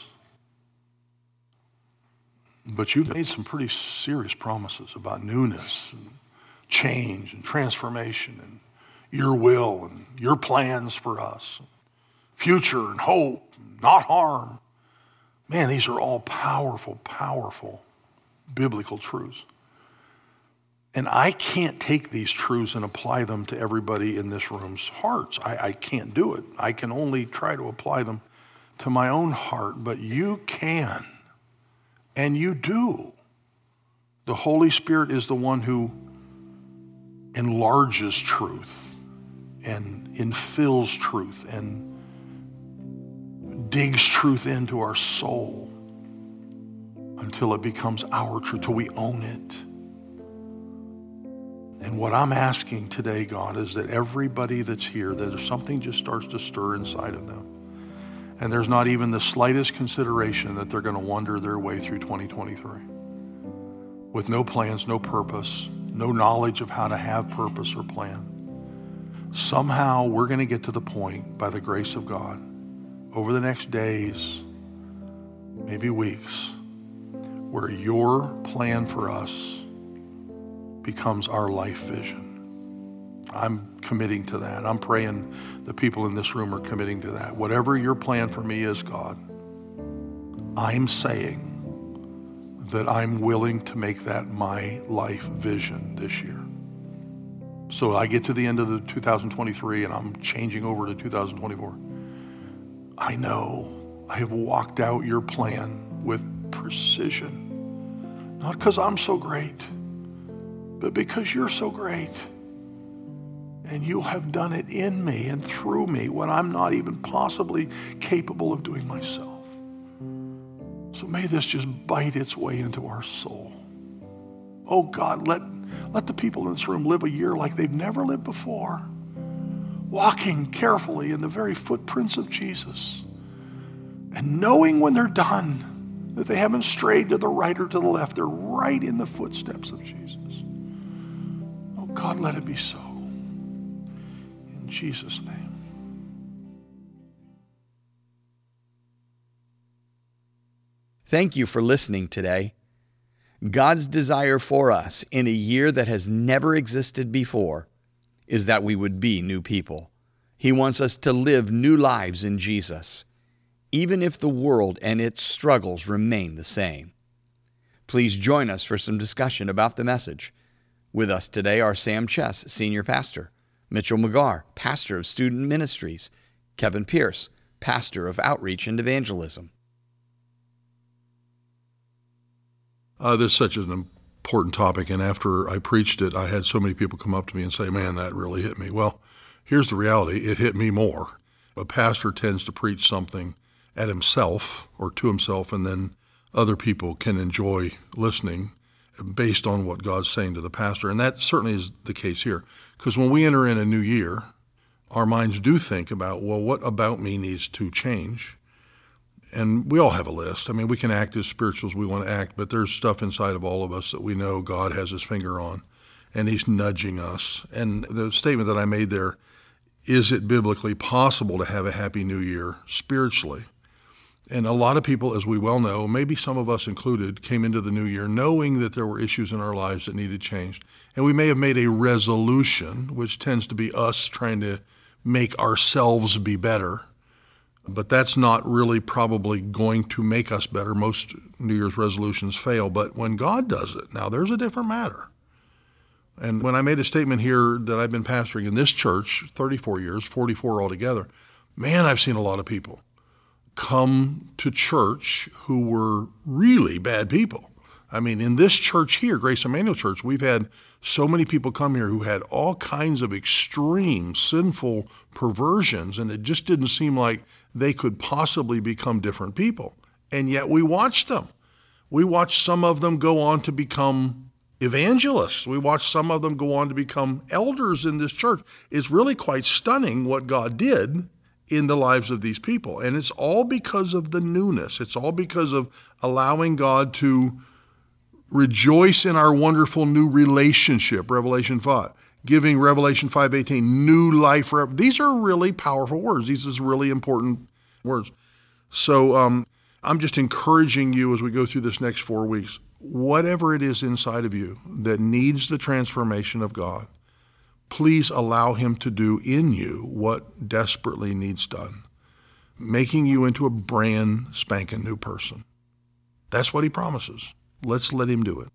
E: But you've made some pretty serious promises about newness and change and transformation and your will and your plans for us. Future and hope, not harm. Man, these are all powerful, powerful biblical truths. And I can't take these truths and apply them to everybody in this room's hearts. I can't do it. I can only try to apply them to my own heart, but you can, and you do. The Holy Spirit is the one who enlarges truth and infills truth and digs truth into our soul until it becomes our truth, till we own it. And what I'm asking today, God, is that everybody that's here, that something just starts to stir inside of them. And there's not even the slightest consideration that they're going to wander their way through 2023 with no plans, no purpose, no knowledge of how to have purpose or plan. Somehow we're going to get to the point, by the grace of God, over the next days, maybe weeks, where your plan for us becomes our life vision. I'm committing to that. I'm praying the people in this room are committing to that. Whatever your plan for me is, God, I'm saying that I'm willing to make that my life vision this year. So I get to the end of the 2023 and I'm changing over to 2024. I know I have walked out your plan with precision. Not because I'm so great, but because you're so great. And you have done it in me and through me when I'm not even possibly capable of doing myself. So may this just bite its way into our soul. Oh God, let the people in this room live a year like they've never lived before, walking carefully in the very footprints of Jesus and knowing when they're done that they haven't strayed to the right or to the left. They're right in the footsteps of Jesus. Oh God, let it be so. In Jesus' name.
D: Thank you for listening today. God's desire for us in a year that has never existed before is that we would be new people. He wants us to live new lives in Jesus, even if the world and its struggles remain the same. Please join us for some discussion about the message. With us today are Sam Chess, Senior Pastor, Mitchell McGarr, Pastor of Student Ministries, Kevin Pierce, pastor of Outreach and Evangelism.
E: This is such an important topic, and after I preached it, I had so many people come up to me and say, man, that really hit me. Well, here's the reality. It hit me more. A pastor tends to preach something at himself or to himself, and then other people can enjoy listening based on what God's saying to the pastor. And that certainly is the case here. Because when we enter in a new year, our minds do think about, well, what about me needs to change? And we all have a list. I mean, we can act as spiritual as we want to act, but there's stuff inside of all of us that we know God has his finger on, and he's nudging us. And the statement that I made there, is it biblically possible to have a happy new year spiritually? And a lot of people, as we well know, maybe some of us included, came into the new year knowing that there were issues in our lives that needed changed. And we may have made a resolution, which tends to be us trying to make ourselves be better. But that's not really probably going to make us better. Most New Year's resolutions fail. But when God does it, now there's a different matter. And when I made a statement here that I've been pastoring in this church 34 years, 44 altogether, man, I've seen a lot of people come to church who were really bad people. I mean, in this church here, Grace Emmanuel Church, we've had so many people come here who had all kinds of extreme sinful perversions, and it just didn't seem like they could possibly become different people. And yet we watched them. We watched some of them go on to become evangelists. We watched some of them go on to become elders in this church. It's really quite stunning what God did in the lives of these people. And it's all because of the newness. It's all because of allowing God to rejoice in our wonderful new relationship, Revelation 5, giving Revelation 5:18 new life. These are really powerful words. These are really important words. So I'm just encouraging you as we go through this next 4 weeks, whatever it is inside of you that needs the transformation of God, please allow him to do in you what desperately needs done, making you into a brand spanking new person. That's what he promises. Let's let him do it.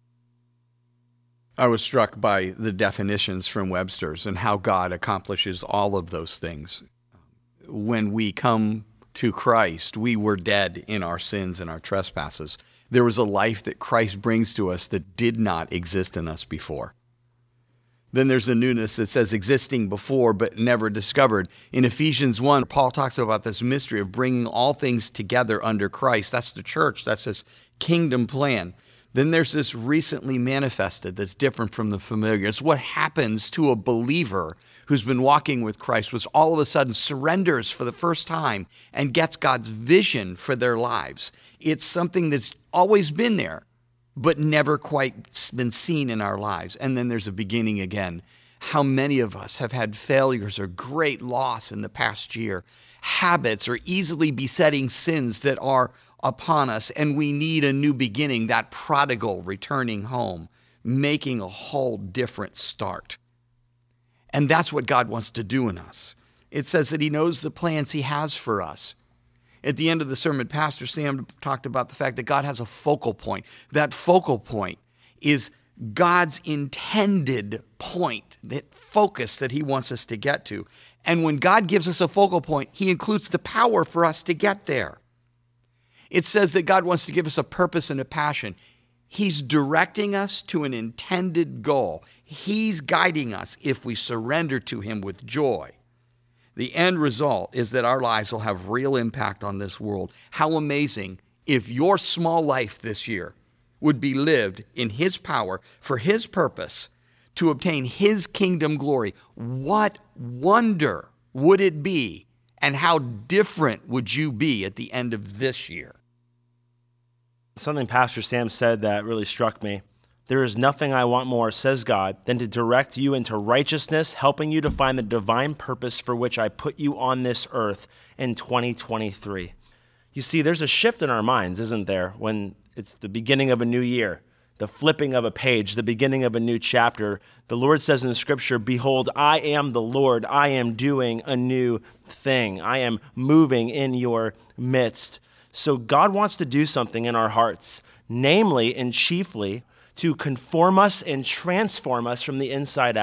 D: I was struck by the definitions from Webster's and how God accomplishes all of those things. When we come to Christ, we were dead in our sins and our trespasses. There was a life that Christ brings to us that did not exist in us before. Then there's the newness that says existing before but never discovered. In Ephesians 1, Paul talks about this mystery of bringing all things together under Christ. That's the church. That's his kingdom plan. Then there's this recently manifested that's different from the familiar. It's what happens to a believer who's been walking with Christ, which all of a sudden surrenders for the first time and gets God's vision for their lives. It's something that's always been there, but never quite been seen in our lives. And then there's a beginning again. How many of us have had failures or great loss in the past year, habits or easily besetting sins that are upon us, and we need a new beginning, that prodigal returning home, making a whole different start. And that's what God wants to do in us. It says that he knows the plans he has for us. At the end of the sermon, Pastor Sam talked about the fact that God has a focal point. That focal point is God's intended point, that focus that he wants us to get to. And when God gives us a focal point, he includes the power for us to get there. It says that God wants to give us a purpose and a passion. He's directing us to an intended goal. He's guiding us if we surrender to him with joy. The end result is that our lives will have real impact on this world. How amazing if your small life this year would be lived in his power for his purpose to obtain his kingdom glory. What wonder would it be, and how different would you be at the end of this year?
F: Something Pastor Sam said that really struck me. There is nothing I want more, says God, than to direct you into righteousness, helping you to find the divine purpose for which I put you on this earth in 2023. You see, there's a shift in our minds, isn't there, when it's the beginning of a new year, the flipping of a page, the beginning of a new chapter. The Lord says in the scripture, behold, I am the Lord. I am doing a new thing. I am moving in your midst. So God wants to do something in our hearts, namely and chiefly to conform us and transform us from the inside out,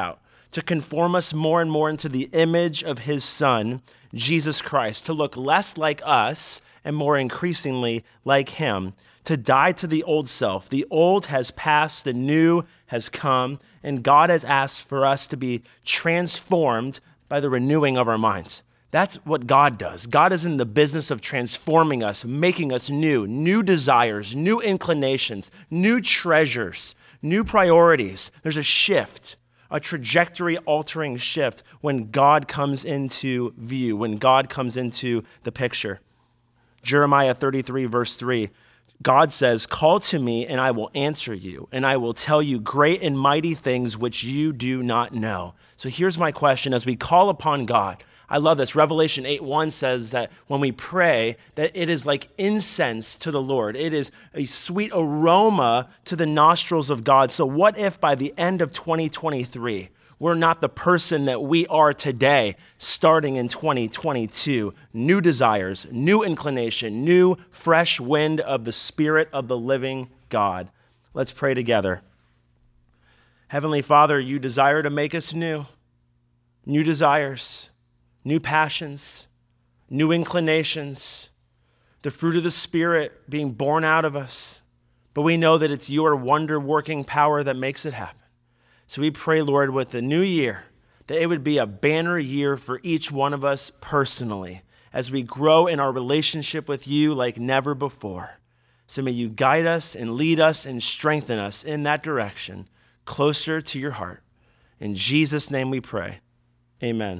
F: to conform us more and more into the image of his Son, Jesus Christ, to look less like us and more increasingly like him, to die to the old self. The old has passed, the new has come, and God has asked for us to be transformed by the renewing of our minds. That's what God does. God is in the business of transforming us, making us new desires, new inclinations, new treasures, new priorities. There's a shift, a trajectory-altering shift when God comes into view, when God comes into the picture. Jeremiah 33, verse 3, God says, "Call to me, and I will answer you, and I will tell you great and mighty things which you do not know." So here's my question as we call upon God. I love this. Revelation 8:1 says that when we pray, that it is like incense to the Lord. It is a sweet aroma to the nostrils of God. So what if by the end of 2023, we're not the person that we are today, starting in 2022? New desires, new inclination, new fresh wind of the Spirit of the living God. Let's pray together. Heavenly Father, you desire to make us new desires, new passions, new inclinations, the fruit of the Spirit being born out of us. But we know that it's your wonder-working power that makes it happen. So we pray, Lord, with the new year, that it would be a banner year for each one of us personally, as we grow in our relationship with you like never before. So may you guide us and lead us and strengthen us in that direction, closer to your heart. In Jesus' name we pray. Amen.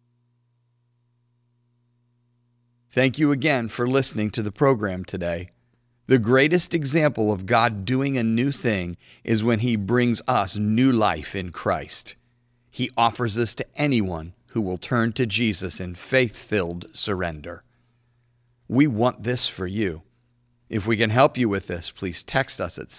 D: Thank you again for listening to the program today. The greatest example of God doing a new thing is when he brings us new life in Christ. He offers this to anyone who will turn to Jesus in faith-filled surrender. We want this for you. If we can help you with this, please text us at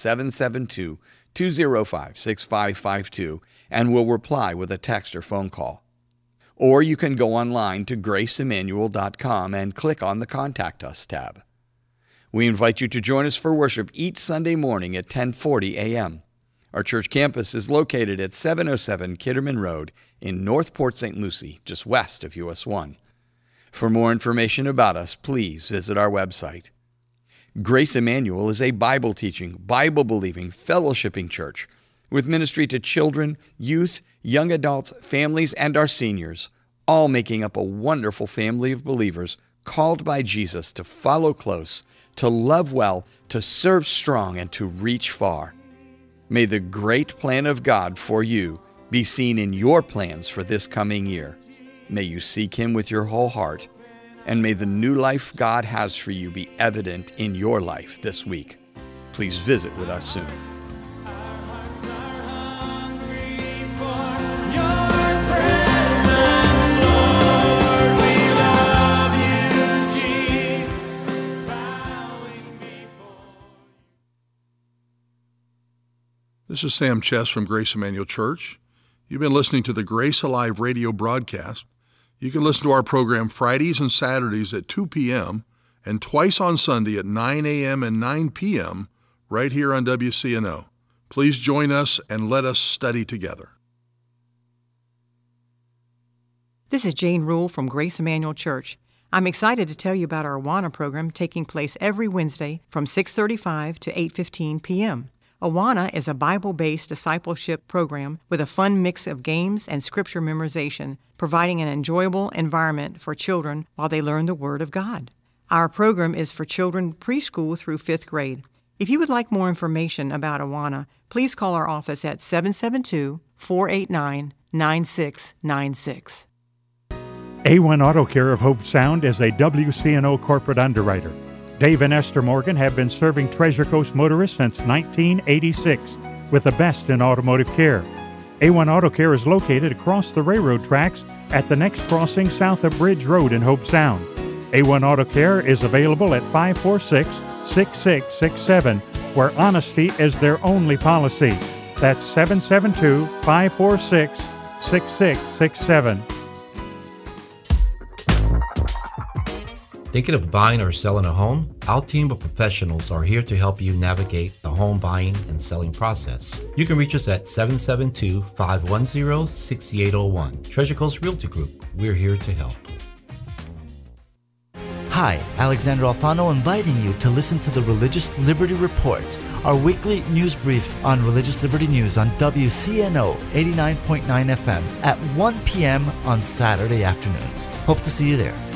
D: 772-205-6552 and we'll reply with a text or phone call. Or you can go online to graceemmanuel.com and click on the Contact Us tab. We invite you to join us for worship each Sunday morning at 10:40 a.m. Our church campus is located at 707 Kitterman Road in North Port St. Lucie, just west of US 1. For more information about us, please visit our website. Grace Emmanuel is a Bible-teaching, Bible-believing, fellowshipping church with ministry to children, youth, young adults, families, and our seniors, all making up a wonderful family of believers called by Jesus to follow close, to love well, to serve strong, and to reach far. May the great plan of God for you be seen in your plans for this coming year. May you seek him with your whole heart, and may the new life God has for you be evident in your life this week. Please visit with us soon.
E: This is Sam Chess from Grace Emmanuel Church. You've been listening to the Grace Alive radio broadcast. You can listen to our program Fridays and Saturdays at 2 p.m. and twice on Sunday at 9 a.m. and 9 p.m. right here on WCNO. Please join us and let us study together.
G: This is Jane Rule from Grace Emmanuel Church. I'm excited to tell you about our Awana program taking place every Wednesday from 6:35 to 8:15 p.m. Awana is a Bible-based discipleship program with a fun mix of games and scripture memorization, providing an enjoyable environment for children while they learn the Word of God. Our program is for children preschool through 5th grade. If you would like more information about Awana, please call our office at 772-489-9696.
H: A1 Auto Care of Hope Sound is a WCNO corporate underwriter. Dave and Esther Morgan have been serving Treasure Coast motorists since 1986 with the best in automotive care. A1 Auto Care is located across the railroad tracks at the next crossing south of Bridge Road in Hope Sound. A1 Auto Care is available at 546-6667, where honesty is their only policy. That's 772-546-6667.
I: Thinking of buying or selling a home? Our team of professionals are here to help you navigate the home buying and selling process. You can reach us at 772-510-6801. Treasure Coast Realty Group. We're here to help.
J: Hi, Alexander Alfano inviting you to listen to the Religious Liberty Report, our weekly news brief on religious liberty news on WCNO 89.9 FM at 1 p.m. on Saturday afternoons. Hope to see you there.